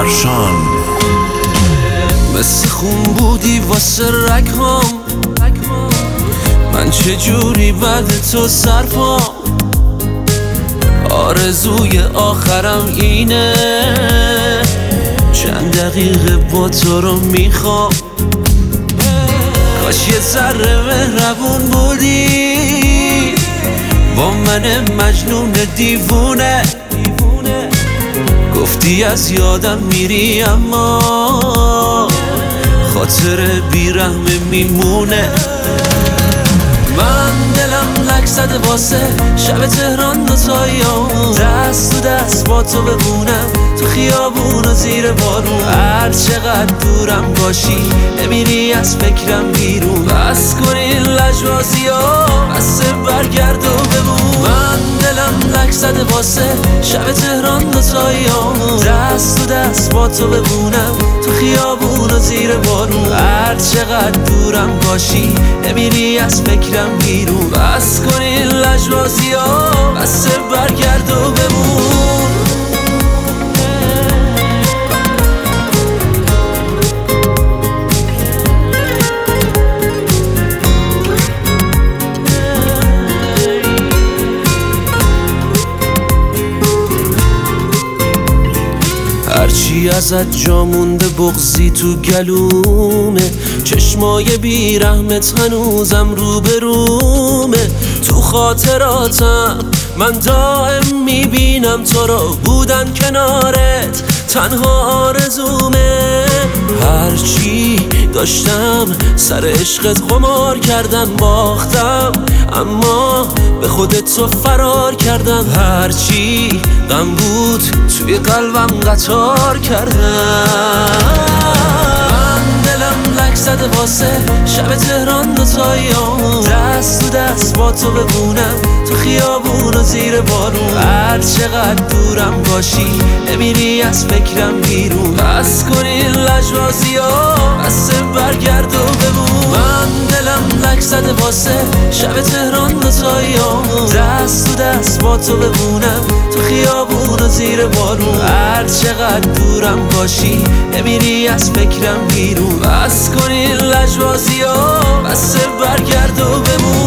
درخشان. مثل خون بودی واسه رگ‌هام، من چجوری بعد تو سرپام. آرزوی آخرم اینه، چند دقیقه با تو رو میخوام. کاش یه ذره مهربون بودی با من مجنون دیوونه. گفتی از یادم میری اما خاطر بیرحم میمونه. من دلم لک زده واسه شب تهران دوتاییامون، دست تو دست با تو بمونم تو خیابون و زیر بارون. هر چقدر دورم باشی نمیری از فکرم بیرون. بس کن این لجبازی ها، بس برگرد و بمون. من دلم لک زده واسه شب تهران دوتاییامون، دست تو دست با تو بمونم تو خیابون و زیر بارون. هر چقدر دورم باشی نمیری از فکرم بیرون. بس کن این لجبازی ها، بس برگرد و بمون. هرچی ازت جا مونده بغضی تو گلومه، چشمای بیرحمت هنوزم روبرومه. تو خاطراتم من دائم میبینم تو رو، بودن کنارت تنها آرزومه. هرچی داشتم سر عشقت قمار کردم، باختم اما به خودت تو فرار کردم. هرچی غم بود توی قلبم قطار کردم. من دلم لک زده واسه شب تهران دوتاییامون، دست تو دست با تو بمونم تو خیابون و زیر بارون. هر چقدر دورم باشی نمیری از فکرم بیرون. بس کن این لجبازی ها، بس برگرد و بمون. من دلم لک زده واسه شب تهران دوتاییامون، دست تو دست با تو بمونم تو خیابون و زیر بارون. هر چقدر دورم باشی نمیری از فکرم بیرون. بس کن این لجبازی ها، بس برگرد و بمون.